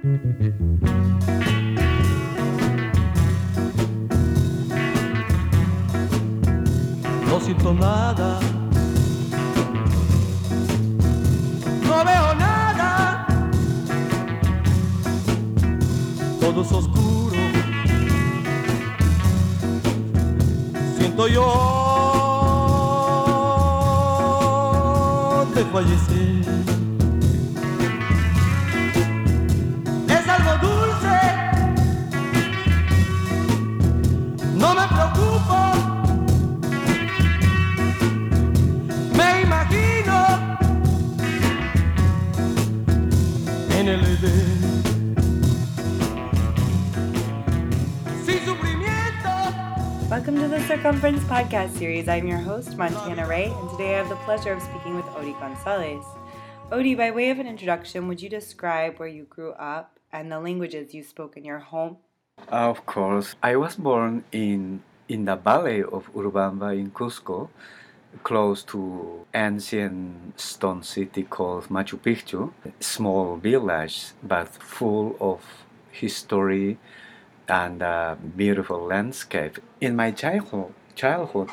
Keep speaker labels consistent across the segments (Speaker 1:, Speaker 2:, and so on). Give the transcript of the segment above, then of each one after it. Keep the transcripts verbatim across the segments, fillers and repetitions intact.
Speaker 1: No siento nada, no veo nada, todo es oscuro, siento yo de fallecer. Es algo dulce, no me preocupo. Me imagino en el Edén sin sufrimiento.
Speaker 2: Welcome to the Circumference podcast series. I'm your host, Montana Ray, and today I have the pleasure of speaking with Odi Gonzalez. Odi, by way of an introduction, would you describe where you grew up and the languages you spoke in your home?
Speaker 3: Of course. I was born in, in the valley of Urubamba in Cusco, close to ancient stone city called Machu Picchu, small village but full of history and a beautiful landscape. In my childhood, childhood,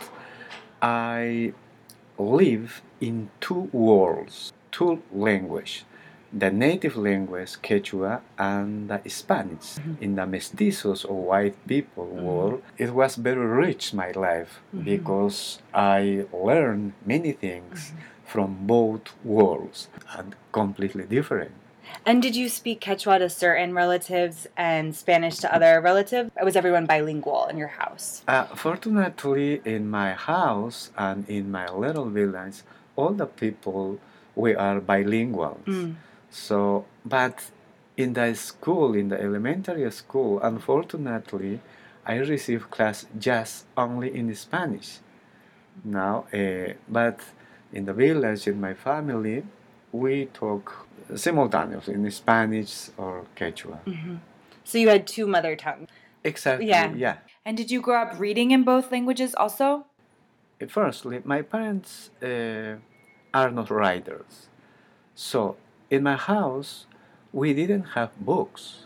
Speaker 3: I live in two worlds, two languages. The native language, Quechua, and the Spanish. Mm-hmm. In the mestizos or white people mm-hmm. world, it was very rich, my life, mm-hmm. because I learned many things mm-hmm. from both worlds and completely different.
Speaker 2: And did you speak Quechua to certain relatives and Spanish to other relatives? Or was everyone bilingual in your house?
Speaker 3: Uh, fortunately, in my house and in my little village, all the people, we are bilingual. Mm. So, but in the school, in the elementary school, unfortunately, I received class just only in Spanish. Now, uh, but in the village, in my family, we talk simultaneously in Spanish or Quechua.
Speaker 2: Mm-hmm. So you had two mother tongues.
Speaker 3: Exactly,
Speaker 2: yeah.
Speaker 3: yeah.
Speaker 2: And did you grow up reading in both languages also?
Speaker 3: Firstly, my parents uh, are not writers. So, in my house, we didn't have books.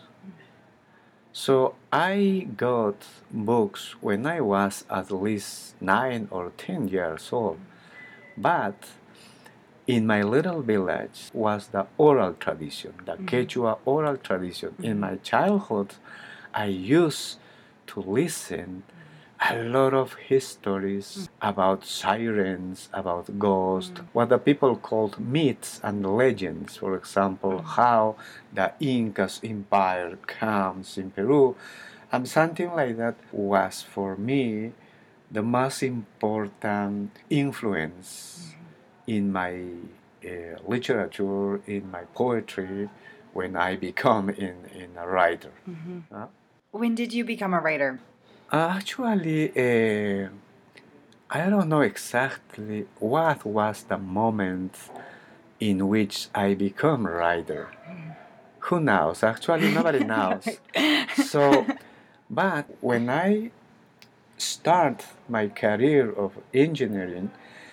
Speaker 3: So I got books when I was at least nine or ten years old. But in my little village was the oral tradition, the mm-hmm. Quechua oral tradition. Mm-hmm. In my childhood, I used to listen a lot of histories mm-hmm. about sirens, about ghosts, mm-hmm. what the people called myths and legends. For example, mm-hmm. how the Incas empire comes in Peru. And something like that was for me the most important influence mm-hmm. in my uh, literature, in my poetry, when I become in, in a writer.
Speaker 2: Mm-hmm. Uh, when did you become a writer?
Speaker 3: Actually, uh, I don't know exactly what was the moment in which I become a writer. Who knows? Actually, nobody knows. So, but when I start my career of engineering,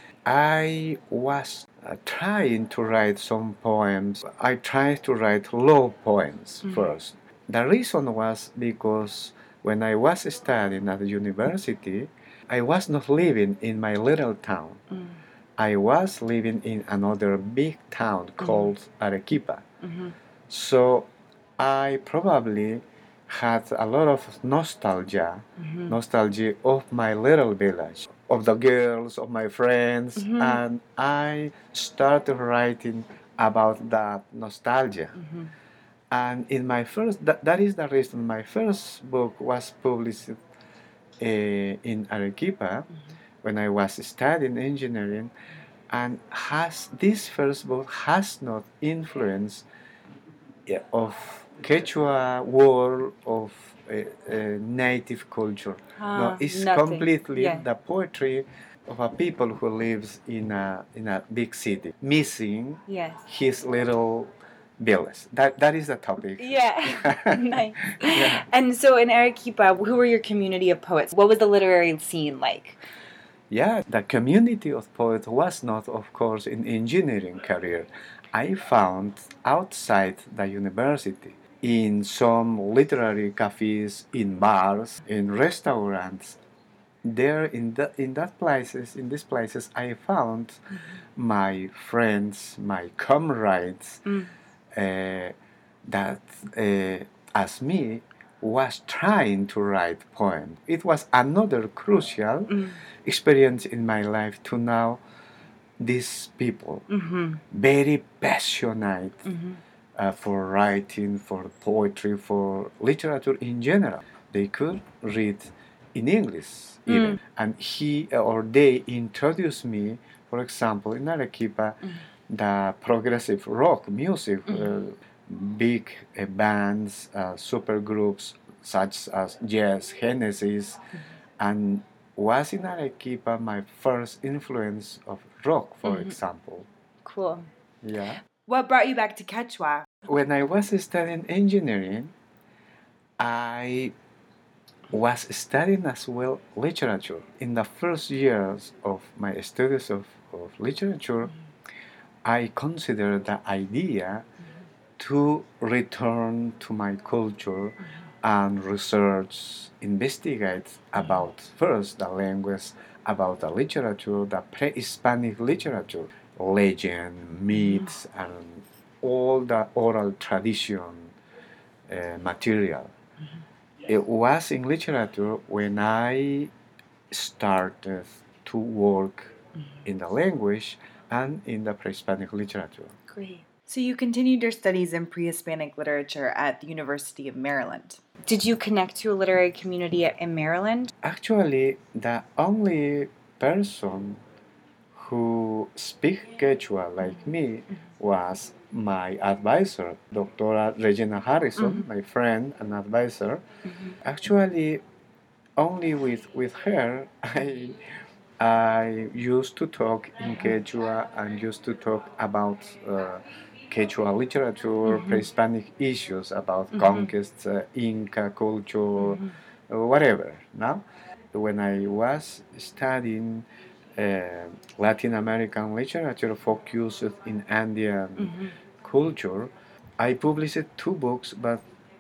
Speaker 3: I was uh, trying to write some poems. I tried to write love poems mm-hmm. first. The reason was because when I was studying at the university, I was not living in my little town. Mm. I was living in another big town called mm-hmm. Arequipa. Mm-hmm. So I probably had a lot of nostalgia, mm-hmm. nostalgia of my little village, of the girls, of my friends, mm-hmm. and I started writing about that nostalgia. Mm-hmm. And in my first, that, that is the reason my first book was published uh, in Arequipa mm-hmm. when I was studying engineering, and has this first book has not influence uh, of Quechua world of uh, uh, native culture.
Speaker 2: Ah,
Speaker 3: no, it's
Speaker 2: nothing.
Speaker 3: completely
Speaker 2: yeah.
Speaker 3: the poetry of a people who lives in a in a big city, missing
Speaker 2: yes.
Speaker 3: his little village. That that is the topic.
Speaker 2: Yeah, nice. Yeah. And so in Arequipa, who were your community of poets? What was the literary scene like?
Speaker 3: Yeah, the community of poets was not, of course, in engineering career. I found outside the university in some literary cafes, in bars, in restaurants. There, in the, in that places, in these places, I found mm-hmm. my friends, my comrades, mm. uh, that, uh, as me, was trying to write poems. It was another crucial mm. experience in my life to know these people, mm-hmm. very passionate mm-hmm. uh, for writing, for poetry, for literature in general. They could read in English even. Mm. And he or they introduced me, for example, in Arequipa, mm. the progressive rock music, mm-hmm. uh, big uh, bands, uh, super groups such as Yes, Genesis, mm-hmm. and was in Arequipa my first influence of rock, for mm-hmm. example.
Speaker 2: Cool.
Speaker 3: Yeah.
Speaker 2: What brought you back to Quechua?
Speaker 3: When I was studying engineering, I was studying as well literature. In the first years of my studies of, of literature, mm-hmm. I considered the idea mm-hmm. to return to my culture mm-hmm. and research, investigate about first the language, about the literature, the pre-Hispanic literature, legend, myths, mm-hmm. and all the oral tradition uh, material. Mm-hmm. It was in literature when I started to work mm-hmm. in the language and in the pre-Hispanic literature.
Speaker 2: Great. So you continued your studies in pre-Hispanic literature at the University of Maryland. Did you connect to a literary community in Maryland?
Speaker 3: Actually, the only person who speak Quechua like me was my advisor, Doctora Regina Harrison, mm-hmm. my friend and advisor. Mm-hmm. Actually, only with, with her, I, I used to talk in Quechua and used to talk about uh, Quechua literature, mm-hmm. pre-Hispanic issues about mm-hmm. conquest, uh, Inca culture, mm-hmm. uh, whatever. Now, when I was studying uh, Latin American literature focused in Andean mm-hmm. culture, I published two books, but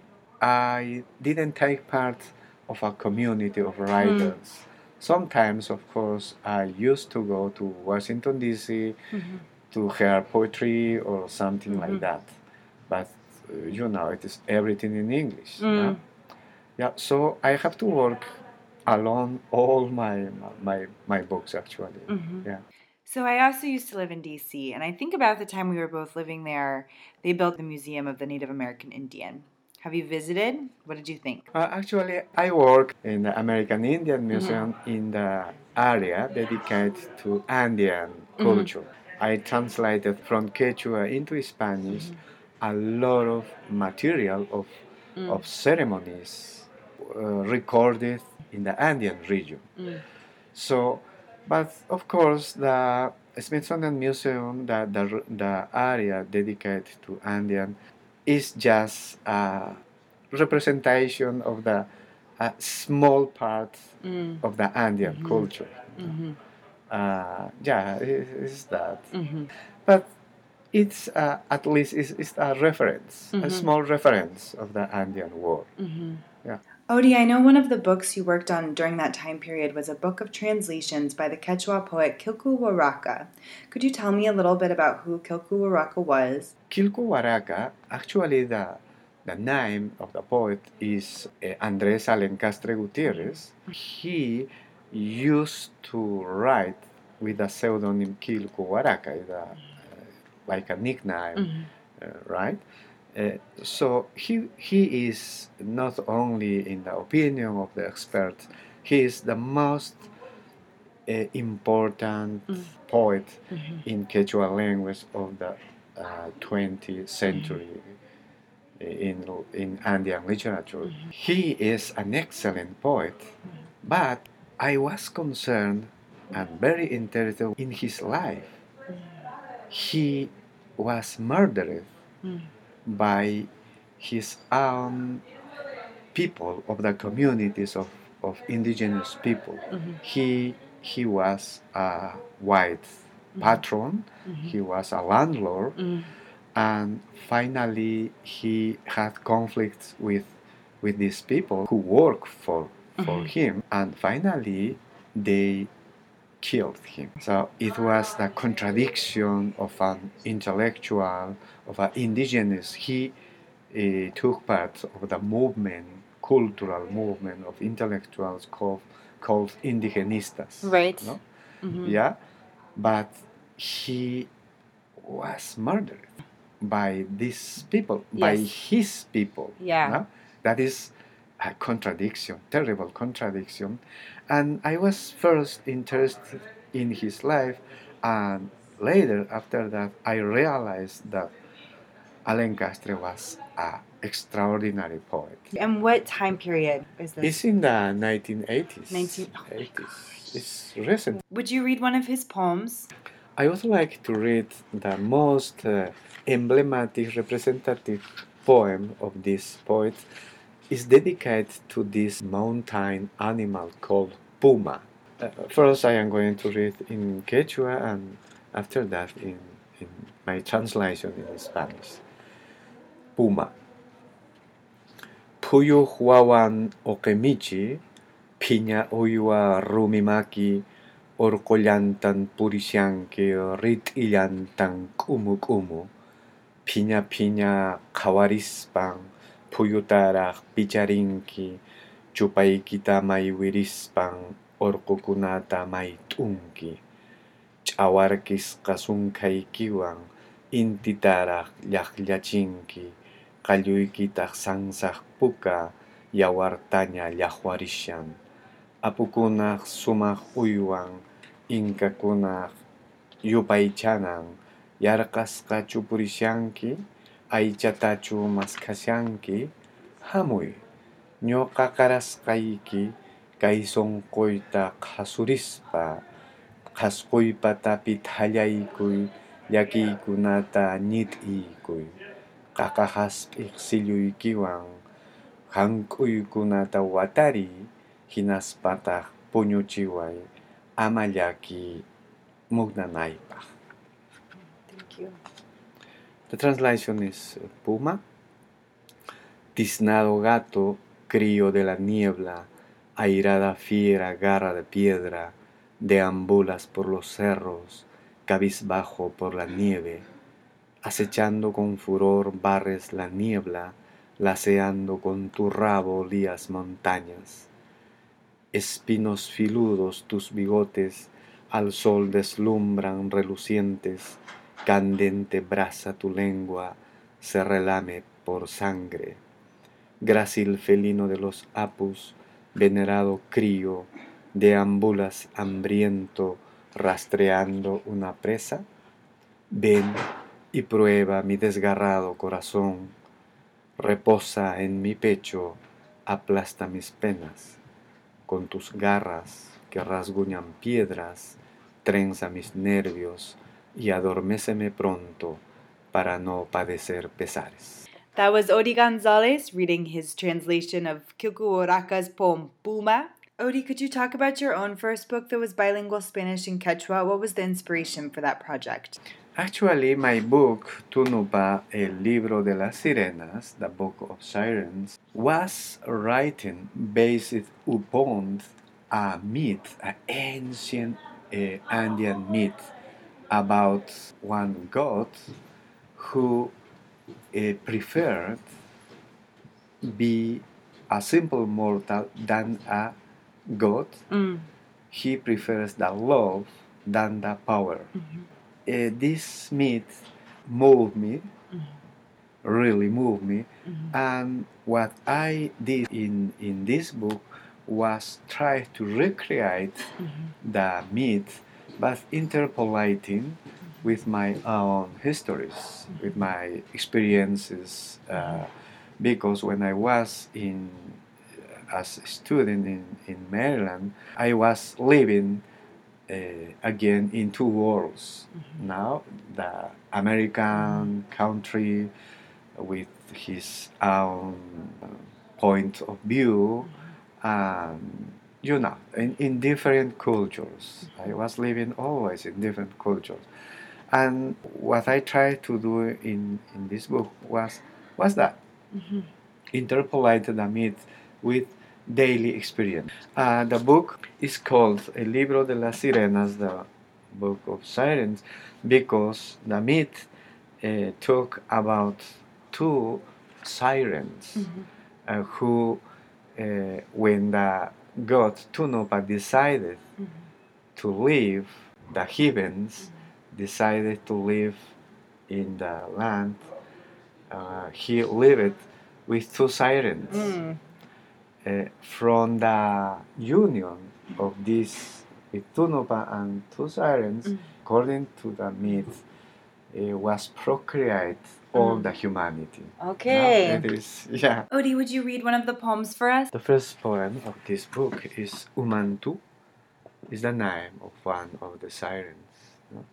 Speaker 3: I didn't take part of a community of writers. Mm. Sometimes, of course, I used to go to Washington, D C mm-hmm. to hear poetry or something mm-hmm. like that. But, uh, you know, it is everything in English. Mm. No? Yeah, so I have to work alone all my my, my books, actually. Mm-hmm. Yeah.
Speaker 2: So I also used to live in D C, and I think about the time we were both living there, they built the Museum of the Native American Indian. Have you visited? What did you think?
Speaker 3: Uh, actually, I work in the American Indian Museum mm-hmm. in the area dedicated to Andean culture. Mm-hmm. I translated from Quechua into Spanish mm-hmm. a lot of material of, mm. of ceremonies uh, recorded in the Andean region. Mm. So, but of course, the Smithsonian Museum, the, the, the area dedicated to Andean, is just a representation of the a small part mm. of the Andean mm-hmm. culture. Mm-hmm. Uh, yeah, it, it's that. Mm-hmm. But it's uh, at least it's, it's a reference, mm-hmm. a small reference of the Andean world. Mm-hmm. Yeah.
Speaker 2: Odie, I know one of the books you worked on during that time period was a book of translations by the Quechua poet Quilcú Huaraca. Could you tell me a little bit about who Quilcú Huaraca was?
Speaker 3: Quilcú Huaraca, actually the, the name of the poet is uh, Andrés Alencastre Gutierrez. He used to write with the pseudonym Quilcú Huaraca, uh, like a nickname, mm-hmm. uh, right? Uh, so he he is not only in the opinion of the experts, he is the most uh, important mm. poet mm-hmm. in Quechua language of the uh, twentieth century mm-hmm. in in Andean literature. Mm-hmm. He is an excellent poet, mm-hmm. but I was concerned and very interested in his life. Mm-hmm. He was murdered. Mm-hmm. by his own people of the communities of, of indigenous people. Mm-hmm. He he was a white mm-hmm. patron, mm-hmm. he was a landlord, mm-hmm. and finally he had conflicts with with these people who work for for
Speaker 2: Mhm.
Speaker 3: him, and finally they killed him. So it was the contradiction of an intellectual, of an indigenous. He uh, took part of the movement, cultural movement of intellectuals called called indigenistas.
Speaker 2: Right.
Speaker 3: No?
Speaker 2: Mhm.
Speaker 3: Yeah, but he was murdered by these people, by
Speaker 2: Yes.
Speaker 3: his people.
Speaker 2: Yeah.
Speaker 3: No? That is a contradiction, terrible contradiction. And I was first interested in his life, and later, after that, I realized that Alen Castre was an extraordinary poet.
Speaker 2: And what time period is this?
Speaker 3: It's in the nineteen eighties.
Speaker 2: nineteen oh my
Speaker 3: eighties. It's recent.
Speaker 2: Would you read one of his poems?
Speaker 3: I would like to read the most uh, emblematic, representative poem of this poet. Is dedicated to this mountain animal called puma. Uh, first, I am going to read in Quechua, and after that, in, in my translation in Spanish. Puma. Puyu huawan okemichi, piña uyua rumimaki, orkollantan purisyanki, rit illantan kumu kumu, piña piña kawarispan, puyutaraq picharinki, chupaykita maywirispan, orqukunata mayt'unki, ch'awarkisqa sunkaykiwan, intitaraq llaqllashinki, qalluykitaq sansaq puka, yawartaña llaqwarishan, apukunaq sumaq uywan, inkakunaq yupaychanan, yarqasqa chupurishanki, aychatachu maskashanki, hamuy, ñuqa qarasqayki, kay sunquyta qhasurispa, qhasquypatapit hallaykuy, llakiykunata ñit'iykuy, qaqahasp'iq silluykiwan, hank'uykunata watariy, hinaspataq puñuchiway, ama llaki mugnanaypaq.
Speaker 2: Thank you.
Speaker 3: The translation is Puma. Tiznado gato, crío de la niebla, airada fiera, garra de piedra, deambulas por los cerros, cabizbajo por la nieve, acechando con furor barres la niebla, laceando con tu rabo lías montañas. Espinos filudos tus bigotes al sol deslumbran relucientes, candente brasa tu lengua, se relame por sangre. Grácil felino de los apus, venerado crío, deambulas hambriento, rastreando una presa. Ven y prueba mi desgarrado corazón, reposa en mi pecho, aplasta mis penas. Con tus garras que rasguñan piedras, trenza mis nervios y adorméceme pronto para no padecer pesares.
Speaker 2: That was Odi Gonzalez reading his translation of Kilku Oraka's poem Puma. Odi, could you talk about your own first book that was bilingual Spanish and Quechua? What was the inspiration for that project?
Speaker 3: Actually, my book, Tunupa, El Libro de las Sirenas, the Book of Sirens, was written based upon a myth, an ancient uh, Andean myth about one god who uh, preferred be a simple mortal than a god.
Speaker 2: Mm.
Speaker 3: He prefers the love than the power.
Speaker 2: Mm-hmm.
Speaker 3: Uh, this myth moved me,
Speaker 2: mm-hmm.
Speaker 3: really moved me,
Speaker 2: mm-hmm.
Speaker 3: and what I did in, in this book was try to recreate mm-hmm. the myth, but interpolating mm-hmm. with my own histories, mm-hmm. with my experiences, uh, because when I was in as a student in, in Maryland, I was living Uh, again in two worlds. Mm-hmm. Now the American country with his own point of view, and you know, in, in different cultures. I was living always in different cultures, And what I tried to do in, in this book was was that
Speaker 2: Mm-hmm.
Speaker 3: interpolate the myth with daily experience. Uh, the book is called El Libro de las Sirenas, the Book of Sirens, because the myth uh, talk about two sirens
Speaker 2: Mm-hmm.
Speaker 3: uh, who, uh, when the god Tunupa decided
Speaker 2: Mm-hmm.
Speaker 3: to leave the heavens, decided to live in the land, uh, he lived with two sirens.
Speaker 2: Mm.
Speaker 3: Uh, from the union of these with Tunupa and two sirens,
Speaker 2: Mm.
Speaker 3: according to the myth, uh, was procreate all
Speaker 2: Mm.
Speaker 3: the humanity.
Speaker 2: Okay.
Speaker 3: Now, it is, yeah.
Speaker 2: Odie, would you read one of the poems for us?
Speaker 3: The first poem of this book is Umantu, is the name of one of the sirens. No?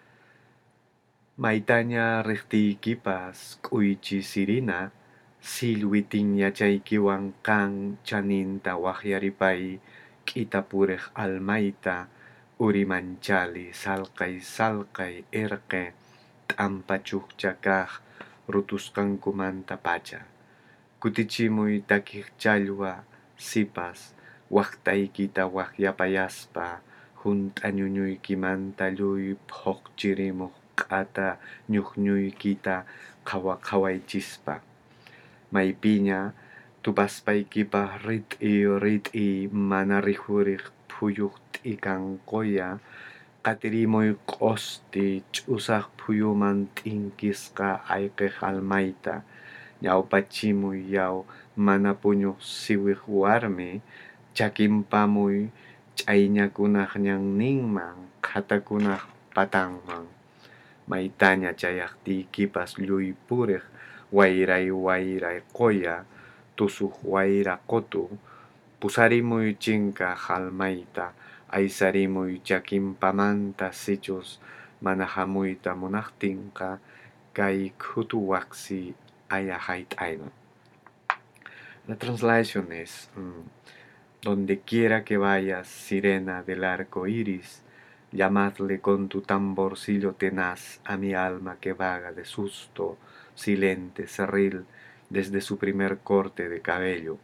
Speaker 3: Maitanya rikti kipas kuichi sirina, silwitin yachaykiwan kan chaninta wahyaripay, kitapurek almaita, urimanchali salkay salkay erke, t'ampachukchakaj, rutuskankumanta pacha. Kutichimuy takikchalwa, sipas, waktaykita wahyapayaspa, hunt'añuñuykimanta lluy phoqchirimuq k'ata ñuqñuykita qhawaqhawaychispa. Maypiña tupaspaykipaq rit'i rit'i mana rihuriq phuyuq t'ikank'uya, qatirimuy q'osti ch'usaq phuyuman t'inkisqa ayqiq almayta, ñawpachimuy yaw mana puñuq siwiq warmi, chakinpamuy ch'ayñakunaq ñanninman, qhatakunaq patanman. Maytaña chayaqtiykipas lluy puriq wayray wayray qoya, tusuq wayra qotu, pusarimuy chinkaq almayta, aysarimuy chakinpamanta sichus mana hamuyta munaqtinqa, kay khutu waqsi ayahayt'ayman. La translation is, mm, donde quiera que vayas, sirena del arco iris, llamadle con tu tamborcillo tenaz a mi alma que vaga de susto, silente, cerril, desde su primer corte de cabello.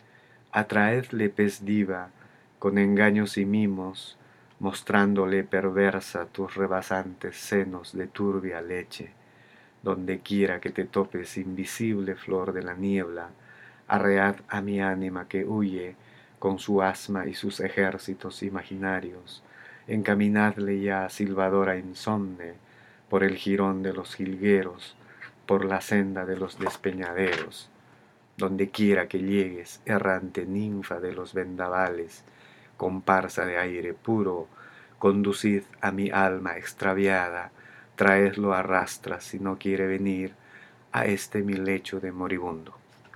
Speaker 3: Atraedle pez diva, con engaños y mimos, mostrándole perversa tus rebasantes senos de turbia leche. Donde quiera que te topes, invisible flor de la niebla, arread a mi ánima que huye, con su asma y sus ejércitos imaginarios, encaminadle ya silbadora insomne, por el jirón de los jilgueros, por la senda de los despeñaderos. Donde quiera que llegues, errante ninfa de los vendavales, comparsa de aire puro, conducid a mi alma extraviada, traedlo a rastras si no quiere venir a este mi lecho de moribundo.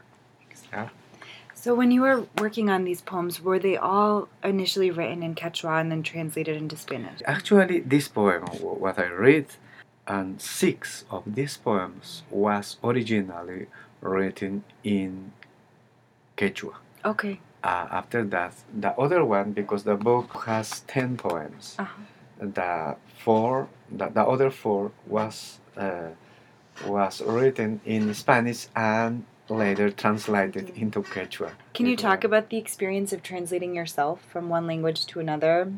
Speaker 3: ¿Ah?
Speaker 2: So when you were working on these poems, were they all initially written in Quechua and then translated into Spanish?
Speaker 3: Actually, this poem, what I read, and six of these poems was originally written in Quechua.
Speaker 2: Okay.
Speaker 3: Uh, after that, the other one, because the book has ten poems,
Speaker 2: Uh-huh.
Speaker 3: the four, the, the other four was uh, was written in Spanish and later translated into Quechua.
Speaker 2: Can you talk about the experience of translating yourself from one language to another?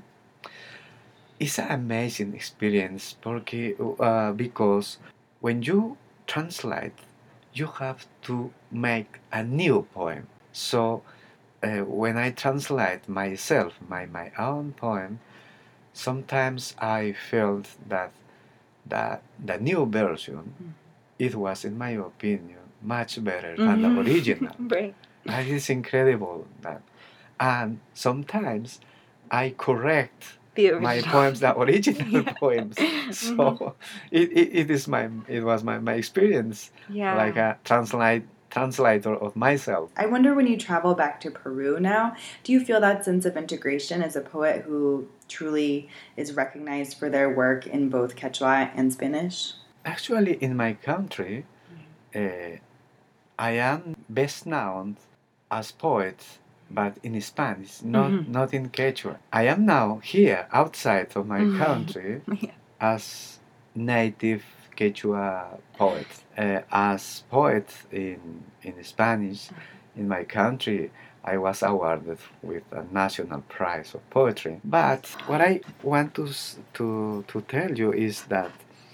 Speaker 3: It's an amazing experience porque, uh, because when you translate, you have to make a new poem. So uh, when I translate myself, my, my own poem, sometimes I felt that the, the new version, mm. it was, in my opinion, much better than mm-hmm. the original.
Speaker 2: Right.
Speaker 3: That is incredible. That, and sometimes I correct my poems, the original yeah. poems. So mm-hmm. it, it, it is my it was my, my experience,
Speaker 2: yeah.
Speaker 3: like a translate translator of myself.
Speaker 2: I wonder, when you travel back to Peru now, do you feel that sense of integration as a poet who truly is recognized for their work in both Quechua and Spanish?
Speaker 3: Actually, in my country, mm-hmm. uh, I am best known as poet, but in Spanish, not mm-hmm. not in Quechua. I am now here outside of my mm-hmm. country yeah. as native Quechua poets. Uh, as poet in, in Spanish, in my country, I was awarded with a national prize of poetry. But what I want to to to tell you is that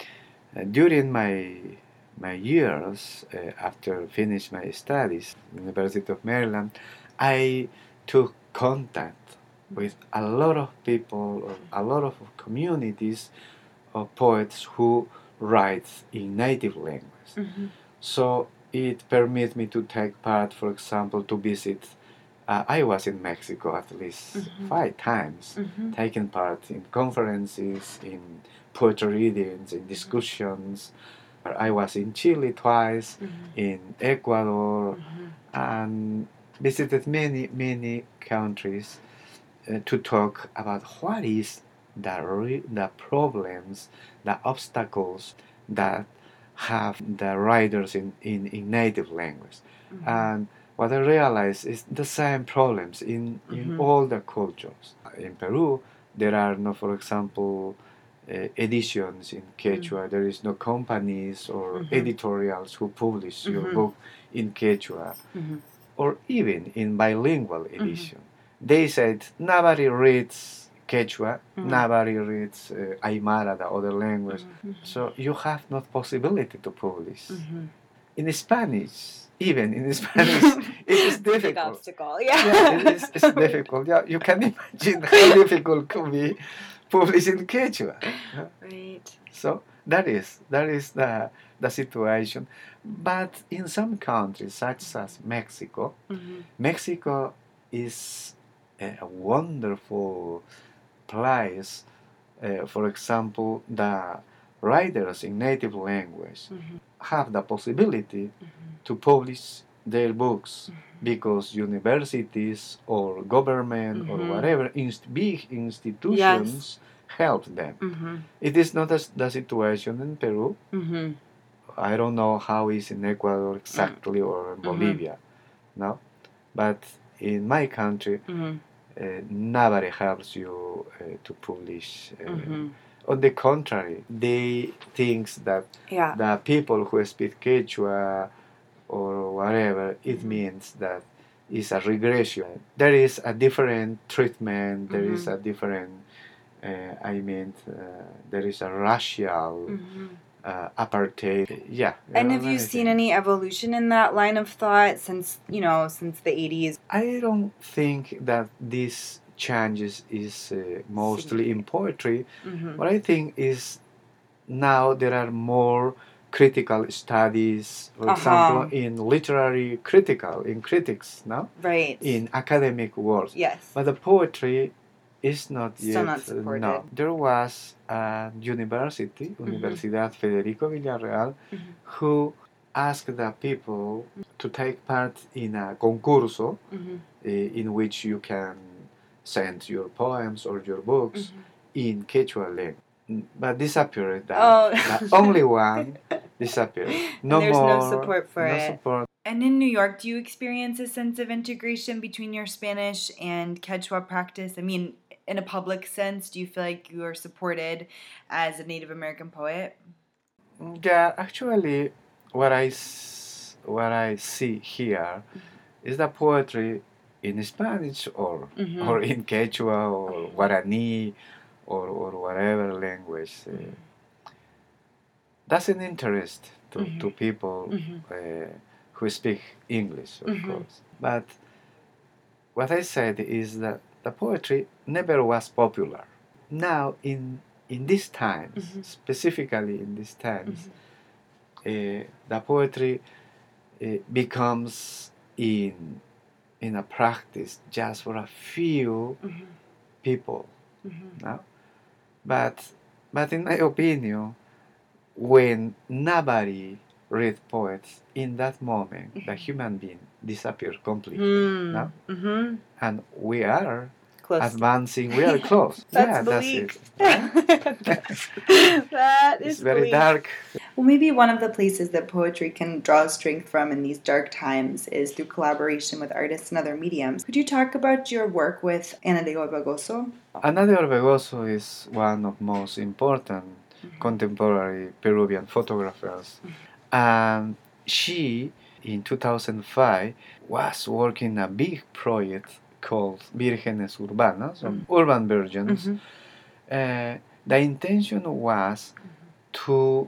Speaker 3: uh, during my my years uh, after finish my studies, University of Maryland, I took contact with a lot of people, or a lot of communities of poets who write in native language.
Speaker 2: Mm-hmm.
Speaker 3: So it permits me to take part, for example, to visit. Uh, I was in Mexico at least
Speaker 2: mm-hmm.
Speaker 3: five times,
Speaker 2: mm-hmm.
Speaker 3: taking part in conferences, in poetry readings, in discussions. I was in Chile twice,
Speaker 2: mm-hmm.
Speaker 3: in Ecuador,
Speaker 2: mm-hmm.
Speaker 3: and visited many, many countries uh, to talk about what is the, re- the problems, the obstacles that have the writers in, in, in native language.
Speaker 2: Mm-hmm.
Speaker 3: And what I realized is the same problems in, in
Speaker 2: mm-hmm.
Speaker 3: all the cultures. In Peru, there are no, for example, uh, editions in Quechua. Mm-hmm. There is no companies or mm-hmm. editorials who publish mm-hmm. your book in Quechua,
Speaker 2: mm-hmm.
Speaker 3: or even in bilingual edition. Mm-hmm. They said nobody reads Quechua, mm-hmm. nobody reads uh, Aymara, the other language, mm-hmm. so you have no possibility to publish.
Speaker 2: Mm-hmm.
Speaker 3: In Spanish, even in Spanish, it is difficult.
Speaker 2: Big obstacle, yeah.
Speaker 3: yeah it is, it's difficult. Yeah, you can imagine how difficult it could be publishing Quechua. Yeah?
Speaker 2: Right.
Speaker 3: So that is that is the the situation. But in some countries, such as Mexico, mm-hmm. Mexico is a, a wonderful place. Uh, for example, the writers in native language mm-hmm. have the possibility mm-hmm. to publish their books mm-hmm. because universities or government mm-hmm. or whatever inst- big institutions yes. help them. Mm-hmm. It is not a, the situation in Peru. Mm-hmm. I don't know how it's in Ecuador exactly mm-hmm. or in Bolivia, mm-hmm. no, but in my country, mm-hmm. uh, nobody helps you uh, to publish. Uh, mm-hmm. On the contrary, they think that yeah. the people who speak Quechua or whatever, it mm-hmm. means that it's a regression. There is a different treatment, there mm-hmm. is a different, uh, I mean, uh, there is a racial mm-hmm. uh, apartheid. Yeah.
Speaker 2: And have you anything. seen any evolution in that line of thought since, you know, since the eighties?
Speaker 3: I don't think that this changes is uh, mostly in poetry. Mm-hmm. What I think is now there are more critical studies, for uh-huh. example, in literary critical, in critics, no?
Speaker 2: Right.
Speaker 3: In academic works.
Speaker 2: Yes.
Speaker 3: But the poetry is not
Speaker 2: Still
Speaker 3: yet.
Speaker 2: not supported.
Speaker 3: No. There was a university, mm-hmm. Universidad Federico Villarreal, mm-hmm. who asked the people to take part in a concurso mm-hmm. uh, in which you can send your poems or your books mm-hmm. in Quechua language. But disappeared. That,
Speaker 2: oh.
Speaker 3: that only one disappeared. No
Speaker 2: and there's
Speaker 3: more.
Speaker 2: no support for
Speaker 3: no
Speaker 2: it.
Speaker 3: Support.
Speaker 2: And in New York, do you experience a sense of integration between your Spanish and Quechua practice? I mean, in a public sense, do you feel like you are supported as a Native American poet?
Speaker 3: Yeah, actually, what I, what I see here mm-hmm. is that poetry in Spanish or mm-hmm. or in Quechua or Guarani or, or whatever language uh, doesn't interest to, mm-hmm. to people mm-hmm. uh, who speak English, of mm-hmm. course. But what I said is that the poetry never was popular. Now, in in these times, mm-hmm. specifically in these times, mm-hmm. uh, the poetry uh, becomes in in a practice just for a few mm-hmm. people. Mm-hmm. No? But but in my opinion, when nobody read poets, in that moment mm-hmm. the human being disappears completely. Mm. No? Mm-hmm. And we are close. Advancing, we are close.
Speaker 2: That's
Speaker 3: yeah,
Speaker 2: bleak.
Speaker 3: That's
Speaker 2: it. That is
Speaker 3: It's very
Speaker 2: bleak.
Speaker 3: dark.
Speaker 2: Well, maybe one of the places that poetry can draw strength from in these dark times is through collaboration with artists and other mediums. Could you talk about your work with Ana de Orbegoso?
Speaker 3: Ana de Orbegoso is one of most important mm-hmm. contemporary Peruvian photographers. Mm-hmm. And she, in two thousand five, was working a big project called Vírgenes Urbanas, or mm-hmm. urban virgins. Mm-hmm. Uh, the intention was mm-hmm. to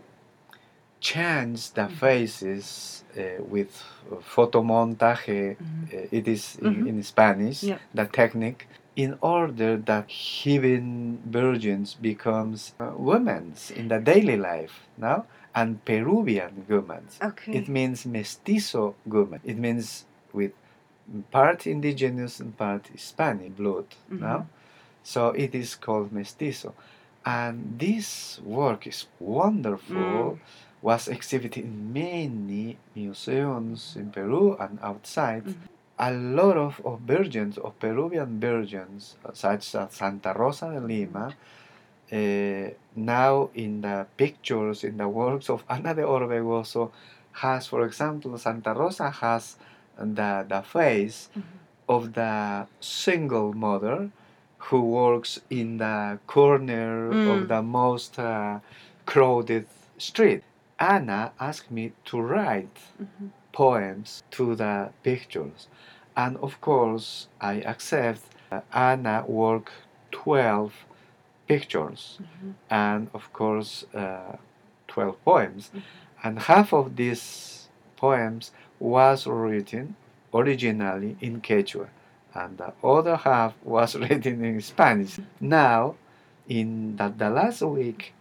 Speaker 3: change the mm-hmm. faces uh, with fotomontaje, mm-hmm. uh, it is in, mm-hmm. in Spanish, yep. the technique, in order that heathen virgins becomes uh, women in the daily life, no? And Peruvian women.
Speaker 2: Okay.
Speaker 3: It means mestizo woman. It means with part indigenous and part Spanish blood, mm-hmm. no? So it is called mestizo. And this work is wonderful. Mm. Was exhibited in many museums in Peru and outside. Mm-hmm. A lot of, of virgins, of Peruvian virgins, such as Santa Rosa de Lima, uh, now in the pictures, in the works of Ana de Orbegoso, has, for example, Santa Rosa has the, the face mm-hmm. of the single mother who works in the corner mm. of the most uh, crowded street. Anna asked me to write mm-hmm. poems to the pictures. And of course, I accept. Uh, Anna worked twelve pictures mm-hmm. and, of course, uh, twelve poems. Mm-hmm. And half of these poems was written originally in Quechua, and the other half was written in Spanish. Now, in the, the last week,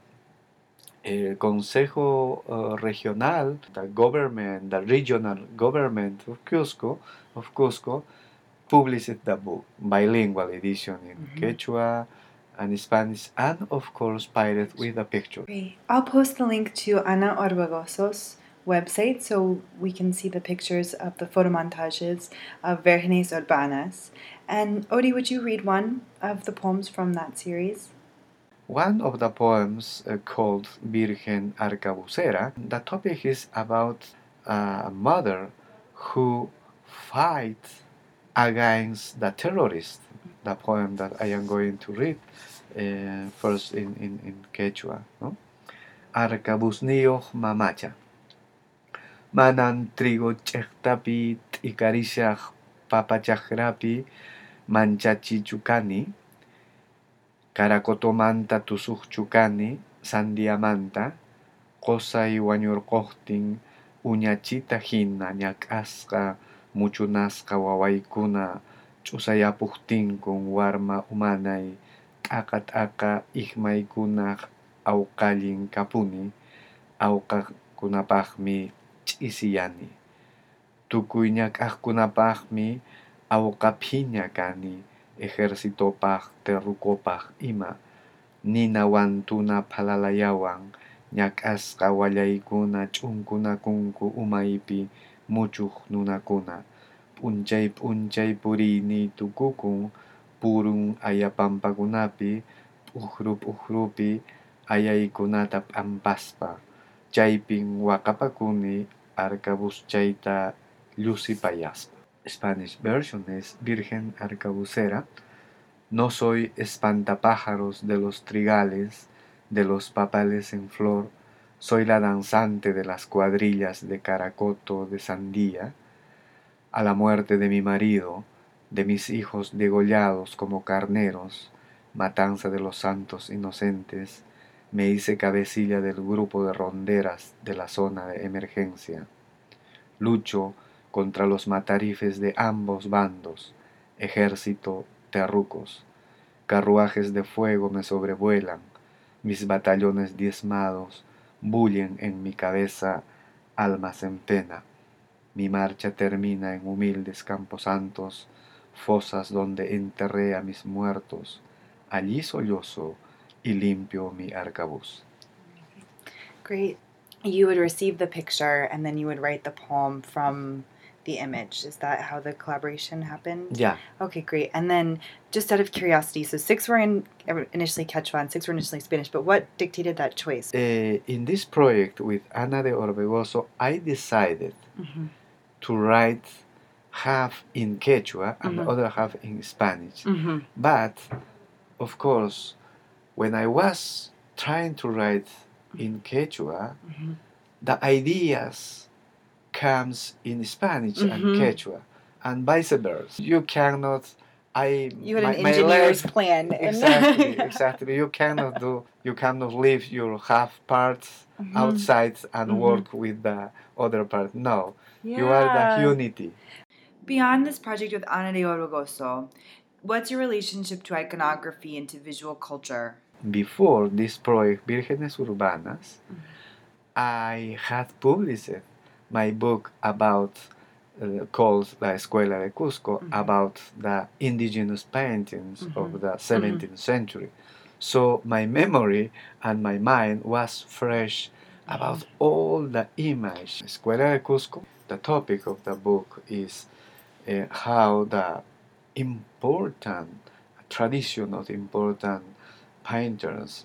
Speaker 3: El Consejo uh, Regional, the government, the regional government of Cusco, of Cusco, published the book, bilingual edition in mm-hmm. Quechua and Spanish, and of course, pirated with a picture.
Speaker 2: Great. I'll post the link to Ana Orbegoso's website so we can see the pictures of the photomontages of Vírgenes Urbanas. And Odi, would you read one of the poems from that series?
Speaker 3: One of the poems uh, called Virgen Arcabucera, the topic is about uh, a mother who fights against the terrorists. The poem that I am going to read uh, first in, in, in Quechua. No? Arcabusnioh mamacha. Manan trigo chektapi tikarishah papachahrapi manchachi chukani. Karakotomanta tusuchukani, sandiamanta, qosay wañurqoqtin, uñachita hina ñak'asqa, muchunasqa wawaykuna, ch'usayapuqtinkun warma umanay, t'aqa t'aqa iqmaykunaq awqallin kapuni, awqaqkunapaqmi ch'isiyani. Tukuy ñak'aqkunapaqmi awqaphiña kani, ejércitopaj, terrukopaj ima, ninawantuna phalalayawan, ñak'asqa wallaykuna ch'unkunakunku umaypi muchuq nunakuna, p'unchay p'unchay purini tukukun, purun ayapampakunapi, p'uqru p'uqrupi ayaykunata p'ampaspa, chaypin waqapakuni arcabuschayta llusipayaspa. Spanish version es Virgen Arcabucera. No soy espantapájaros de los trigales, de los papales en flor, soy la danzante de las cuadrillas de caracoto de sandía. A la muerte de mi marido, de mis hijos degollados como carneros, matanza de los santos inocentes, me hice cabecilla del grupo de ronderas de la zona de emergencia. Lucho contra los matarifes de ambos bandos, ejército, terrucos. Carruajes de fuego me sobrevuelan, mis batallones diezmados bullen en mi cabeza almas en pena. Mi marcha termina en humildes camposantos, fosas donde enterré a mis muertos. Allí sollozo y limpio mi arcabuz.
Speaker 2: Great. You would receive the picture and then you would write the poem from the image. Is that how the collaboration happened?
Speaker 3: Yeah.
Speaker 2: Okay, great. And then just out of curiosity, so six were in initially Quechua and six were initially Spanish, but what dictated that choice?
Speaker 3: Uh, in this project with Ana de Orbegoso, I decided mm-hmm. to write half in Quechua and mm-hmm. the other half in Spanish. Mm-hmm. But, of course, when I was trying to write in Quechua,
Speaker 2: Mhm.
Speaker 3: the ideas comes in Spanish
Speaker 2: Mhm.
Speaker 3: and Quechua, and vice versa. You cannot. I
Speaker 2: You had
Speaker 3: my,
Speaker 2: an
Speaker 3: my
Speaker 2: engineer's
Speaker 3: leg-
Speaker 2: plan. and-
Speaker 3: Exactly,
Speaker 2: Yeah.
Speaker 3: exactly. You cannot do. You cannot leave your half parts
Speaker 2: Mhm.
Speaker 3: outside and
Speaker 2: Mhm.
Speaker 3: work with the other part. No,
Speaker 2: Yeah.
Speaker 3: you are the unity.
Speaker 2: Beyond this project with Ana de Orogoso, what's your relationship to iconography and to visual culture?
Speaker 3: Before this project, Vírgenes Urbanas, I had published my book about uh, called La Escuela de Cusco,
Speaker 2: Mhm.
Speaker 3: about the indigenous paintings
Speaker 2: Mhm.
Speaker 3: of the seventeenth century. So my memory and my mind was fresh about all the image. Escuela de Cusco, the topic of the book is uh, how the important tradition of important painters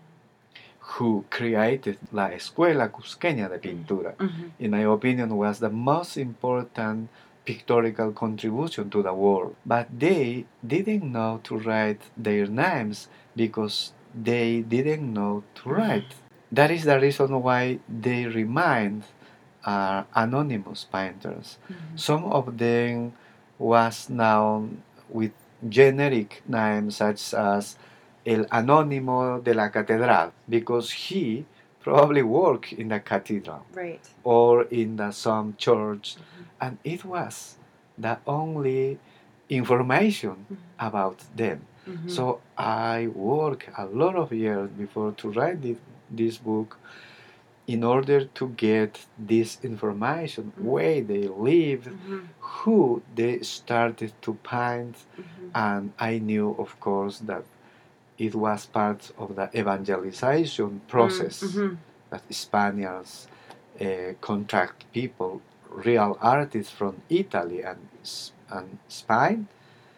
Speaker 3: who created la Escuela Cusqueña de Pintura,
Speaker 2: Mhm.
Speaker 3: in my opinion, was the most important pictorial contribution to the world. But they didn't know to write their names because they didn't know to write. That is the reason why they remained uh, anonymous painters.
Speaker 2: Mhm.
Speaker 3: Some of them was known with generic names such as El Anónimo de la Catedral, because he probably worked in the cathedral
Speaker 2: Right.
Speaker 3: or in the some church, and it was the only information about them.
Speaker 2: Mhm.
Speaker 3: So I worked a lot of years before to write this, this book in order to get this information, where they lived,
Speaker 2: Mhm.
Speaker 3: who they started to paint,
Speaker 2: Mhm.
Speaker 3: and I knew, of course, that it was part of the evangelization process
Speaker 2: Mhm.
Speaker 3: that Spaniards uh, contract people, real artists from Italy and, and Spain,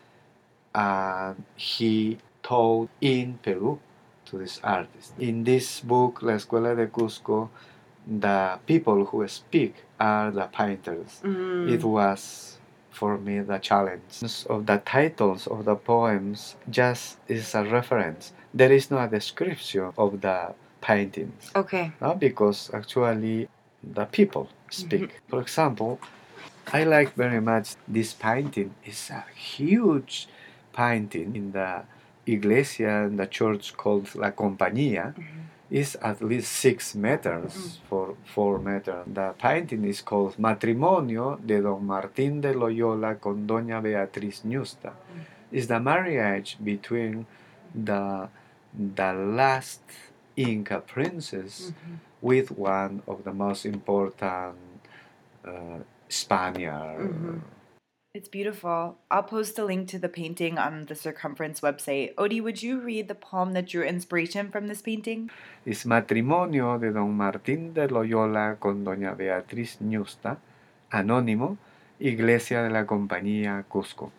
Speaker 3: and he taught in Peru to these artists. In this book, La Escuela de Cusco, the people who speak are the painters.
Speaker 2: Mm.
Speaker 3: It was for me the challenge of the titles of the poems just is a reference. There is no description of the paintings.
Speaker 2: Okay.
Speaker 3: No? Because actually the people speak. For example, I like very much this painting. It's a huge painting in the iglesia, in the church called La Compañía. Is at least six meters for four meters. The painting is called Matrimonio de Don Martín de Loyola con Doña Beatriz Ñusta. It's the marriage between the the last Inca princess with one of the most important uh, Spaniard.
Speaker 2: Mhm. It's beautiful. I'll post a link to the painting on the Circumference website. Odie, would you read the poem that drew inspiration from this painting?
Speaker 3: Es Matrimonio de Don Martín de Loyola con Doña Beatriz Ñusta, anónimo, Iglesia de la Compañía Cusco.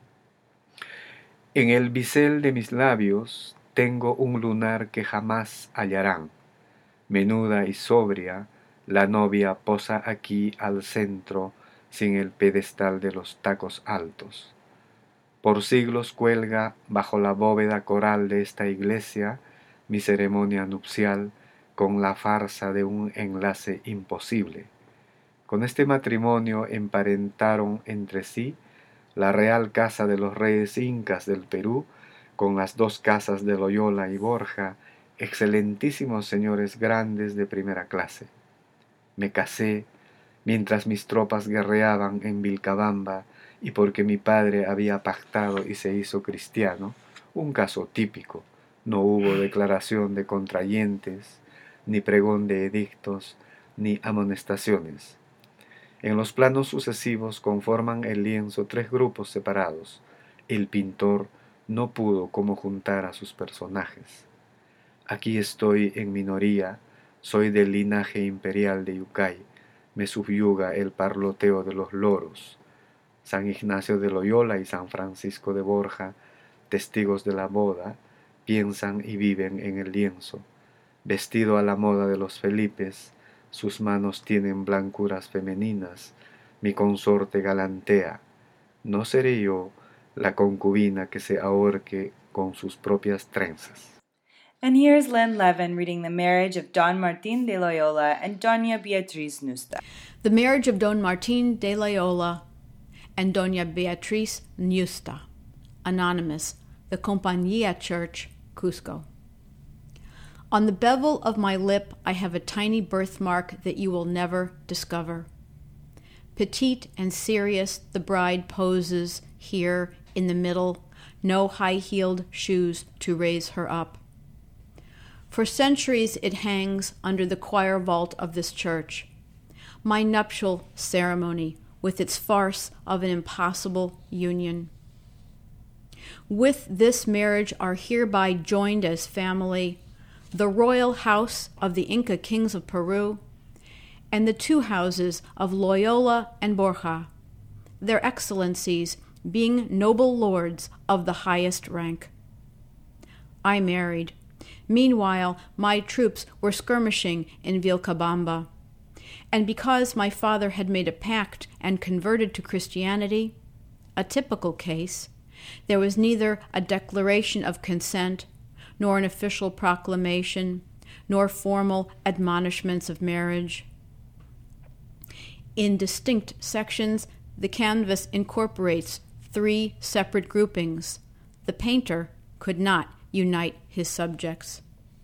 Speaker 3: En el bisel de mis labios tengo un lunar que jamás hallarán. Menuda y sobria, la novia posa aquí al centro sin el pedestal de los tacos altos. Por siglos cuelga bajo la bóveda coral de esta iglesia mi ceremonia nupcial con la farsa de un enlace imposible. Con este matrimonio emparentaron entre sí la real casa de los reyes incas del Perú con las dos casas de Loyola y Borja, excelentísimos señores grandes de primera clase. Me casé mientras mis tropas guerreaban en Vilcabamba y porque mi padre había pactado y se hizo cristiano, un caso típico. No hubo declaración de contrayentes, ni pregón de edictos, ni amonestaciones. En los planos sucesivos conforman el lienzo tres grupos separados. El pintor no pudo como juntar a sus personajes. Aquí estoy en minoría, soy del linaje imperial de Yucay, me subyuga el parloteo de los loros. San Ignacio de Loyola y San Francisco de Borja, testigos de la boda, piensan y viven en el lienzo. Vestido a la moda de los Felipes, sus manos tienen blancuras femeninas, mi consorte galantea. ¿No seré yo la concubina que se ahorque con sus propias trenzas?
Speaker 2: And here's Lynn Levin reading The Marriage of Don Martin de Loyola and Doña Beatriz Nusta.
Speaker 4: The Marriage of Don Martin de Loyola and Doña Beatriz Nusta. Anonymous, the Compañía Church, Cusco. On the bevel of my lip I have a tiny birthmark that you will never discover. Petite and serious, the bride poses here in the middle, no high-heeled shoes to raise her up. For centuries it hangs under the choir vault of this church, my nuptial ceremony with its farce of an impossible union. With this marriage are hereby joined as family the royal house of the Inca kings of Peru and the two houses of Loyola and Borja, their excellencies being noble lords of the highest rank. I married. Meanwhile, my troops were skirmishing in Vilcabamba, and because my father had made a pact and converted to Christianity, a typical case, there was neither a declaration of consent, nor an official proclamation, nor formal admonishments of marriage. In distinct sections, the canvas incorporates three separate groupings. The painter could not unite his subjects.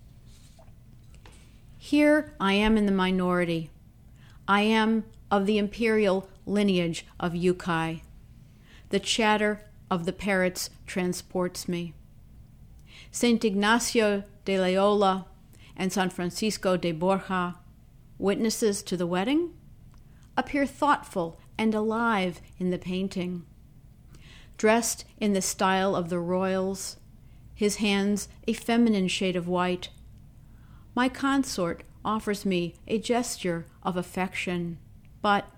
Speaker 4: Here I am in the minority. I am of the imperial lineage of Yucay. The chatter of the parrots transports me. Saint Ignacio de Loyola and San Francisco de Borja, witnesses to the wedding, appear thoughtful and alive in the painting. Dressed in the style of the royals, his hands a feminine shade of white, my consort offers me a gesture of affection, but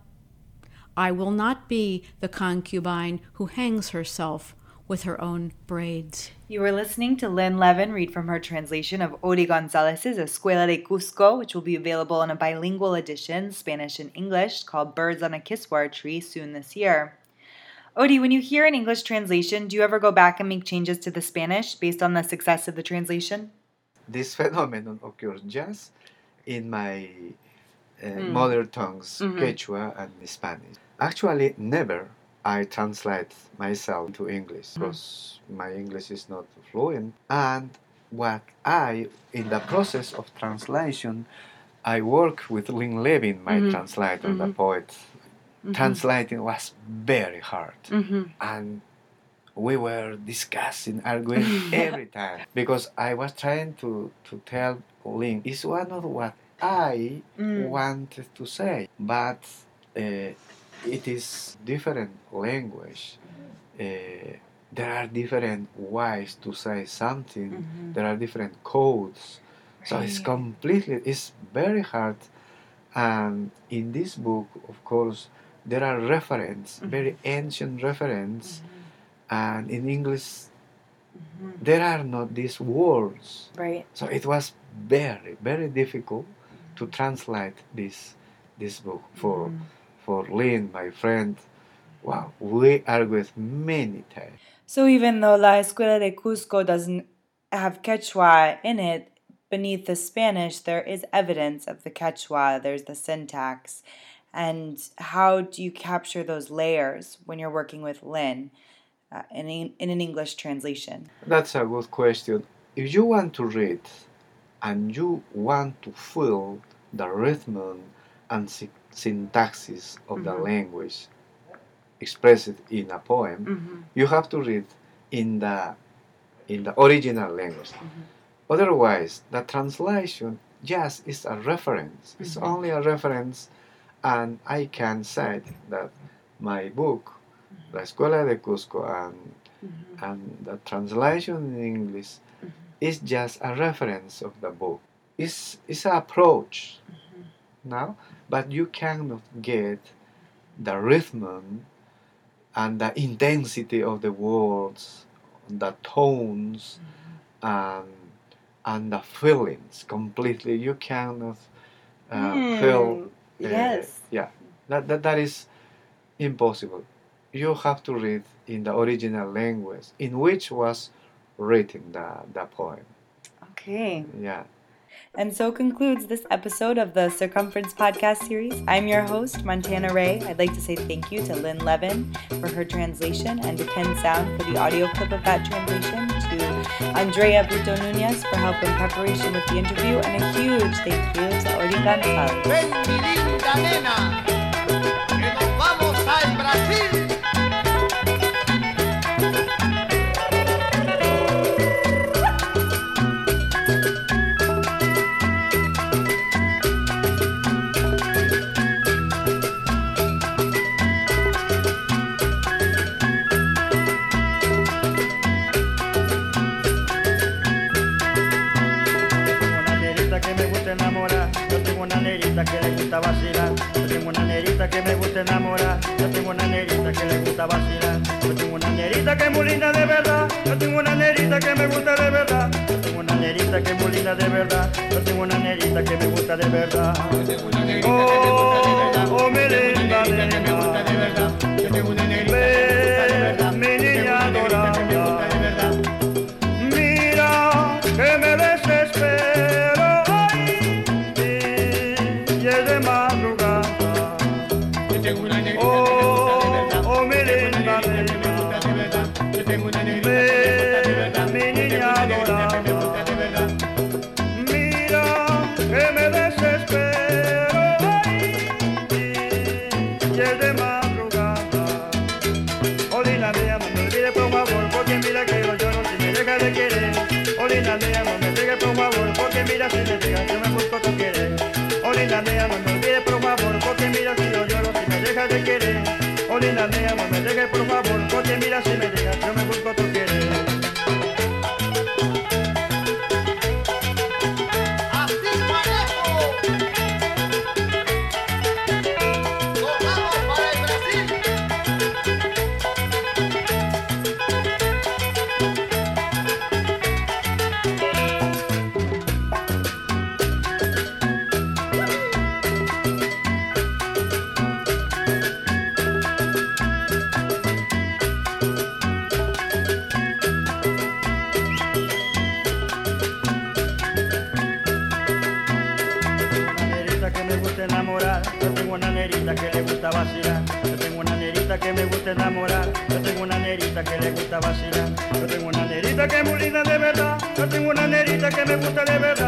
Speaker 4: I will not be the concubine who hangs herself with her own braids.
Speaker 2: You were listening to Lynn Levin read from her translation of Odi Gonzalez's Escuela de Cusco, which will be available in a bilingual edition, Spanish and English, called Birds on a Kiswar Tree, soon this year. Odi, when you hear an English translation, do you ever go back and make changes to the Spanish based on the success of the translation?
Speaker 3: This phenomenon occurs just in my uh,
Speaker 2: Mm.
Speaker 3: mother tongues,
Speaker 2: Mhm.
Speaker 3: Quechua and Spanish. Actually, never I translate myself to English because my English is not fluent. And what I, in the process of translation, I work with Lynn Levin, my
Speaker 2: Mhm.
Speaker 3: translator, the
Speaker 2: Mhm.
Speaker 3: poet.
Speaker 2: Mhm.
Speaker 3: Translating was very hard.
Speaker 2: Mm-hmm.
Speaker 3: And we were discussing, arguing every time because I was trying to, to tell Lynn, it's one of what I
Speaker 2: Mm.
Speaker 3: wanted to say, but uh, it is different language. Uh, there are different ways to say something.
Speaker 2: Mhm.
Speaker 3: There are different codes. So it's
Speaker 2: Right.
Speaker 3: completely, it's very hard. And in this book, of course, there are reference,
Speaker 2: Mhm.
Speaker 3: very ancient reference, and in English
Speaker 2: Mhm.
Speaker 3: there are not these words.
Speaker 2: Right.
Speaker 3: So it was very, very difficult to translate this this book for
Speaker 2: Mhm.
Speaker 3: for Lynn, my friend. Wow, we argued many times.
Speaker 2: So even though La Escuela de Cusco doesn't have Quechua in it, beneath the Spanish there is evidence of the Quechua. There's the syntax. And how do you capture those layers when you're working with Lynn uh, in, in an English translation?
Speaker 3: That's a good question. If you want to read and you want to feel the rhythm and sy- syntaxis of the
Speaker 2: Mhm.
Speaker 3: language expressed in a poem,
Speaker 2: Mm-hmm.
Speaker 3: you have to read in the in the original language.
Speaker 2: Mhm.
Speaker 3: Otherwise, the translation just is a reference. It's
Speaker 2: Mhm.
Speaker 3: only a reference, and I can say that my book, La Escuela de Cusco, and
Speaker 2: Mhm.
Speaker 3: and the translation in English
Speaker 2: Mhm.
Speaker 3: is just a reference of the book. It's it's an approach
Speaker 2: Mhm.
Speaker 3: now, but you cannot get the rhythm and the intensity of the words, the tones, and and the feelings completely. You cannot uh, feel.
Speaker 2: Hmm.
Speaker 3: uh,
Speaker 2: Yes.
Speaker 3: yeah, that, that that is impossible. You have to read in the original language in which was written the, the poem.
Speaker 2: Okay.
Speaker 3: Yeah.
Speaker 2: And so concludes this episode of the Circumference Podcast Series. I'm your host, Montana Ray. I'd like to say thank you to Lynn Levin for her translation and to Ken Sound for the audio clip of that translation, to Andrea Brito Nunez for help in preparation with the interview, and a huge thank you to Odi Gonzalez.
Speaker 1: Ven, mi linda nena, que nos vamos al Brasil.
Speaker 5: Que le gusta vacilar. Yo tengo una nerita que me gusta enamorar. Yo tengo una nerita que le gusta vacilar. Yo tengo una nerita que es muy linda de verdad. Yo tengo una nerita que me gusta de verdad. Yo tengo una nerita que es muy linda de verdad. Yo tengo una nerita que me gusta de verdad. Yo tengo una nerita que me gusta de verdad. Oh, mi linda nena que me gusta de verdad. Yo tengo una nerita que me gusta de verdad. Mi niña adorada que me gusta de verdad. Mira que me desespero. De madrugada, yo tengo una negrita oh, que me gusta de verdad. Oh, mi linda nena, que me gusta de verdad. Yo tengo una negrita que me gusta de verdad. Mi niña adorada, que me gusta de verdad. Mira que me desespero y es de madrugada. Oh, linda mía, no me olvides por favor, porque mira que yo lloro si me dejas de querer. Oh, linda mía, no me dejes por favor, porque mira si me dejas, yo me busco tu querer. Oh, linda mía, no me olvides por favor, porque mira si yo lloro si me dejas de querer. Oh, linda mía, no me dejes por favor, porque mira si me dejas, yo me busco tu querer.
Speaker 1: Así parejo, nos vamos para el Brasil.
Speaker 5: Enamorar, yo tengo una nerita que le gusta vacilar. Yo tengo una nerita que me gusta enamorar. Yo tengo una nerita que le gusta vacilar. Yo tengo una nerita que es muy linda de verdad. Yo tengo una nerita que me gusta de verdad.